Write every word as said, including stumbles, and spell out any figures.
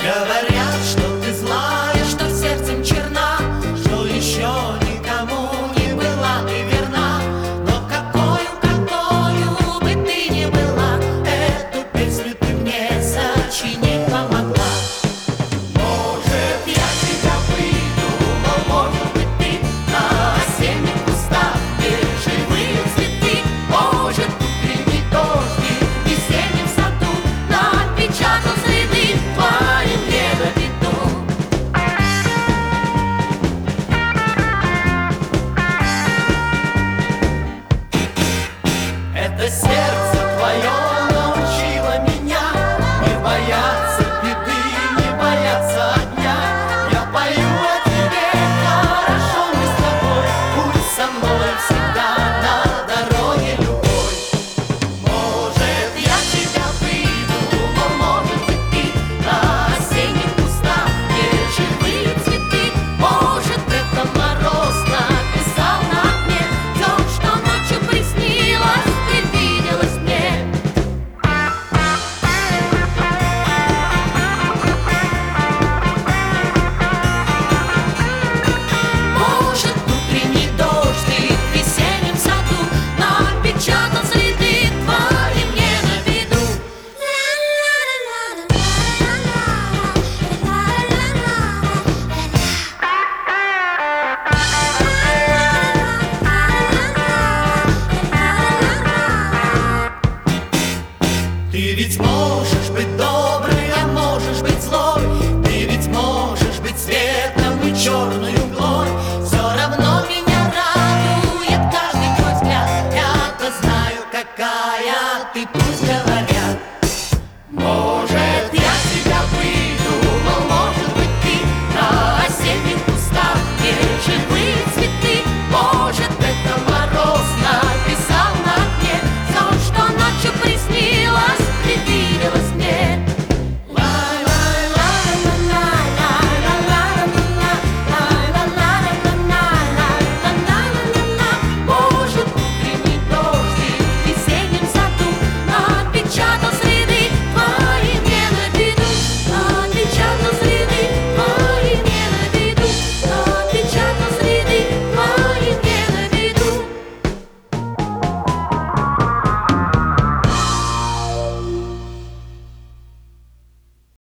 Говорят, что ты злая, что сердцем черна, что еще никому не была ты верна. Но какою, какою бы ты ни была, эту песню ты мне сочинить помогла. Может, я тебя выдумал, может быть, ты на осенних кустах, где живые цветы. Может, утренний дождь в весеннем саду напечатал следы твои мне на виду. Это сердце твое научило меня не бояться беды, не бояться огня. Я пою о тебе, хорошо мы с тобой, будь со мной всегда на дороге любой. Может, я тебя выдумал, может быть, ты на осенних кустах, где живые цветы. Может, это мороз написал на окне все, что ночью приснилось, привиделось мне. Может, утренний дождь в весеннем саду напечатал следы твои мне на виду. Ты ведь можешь быть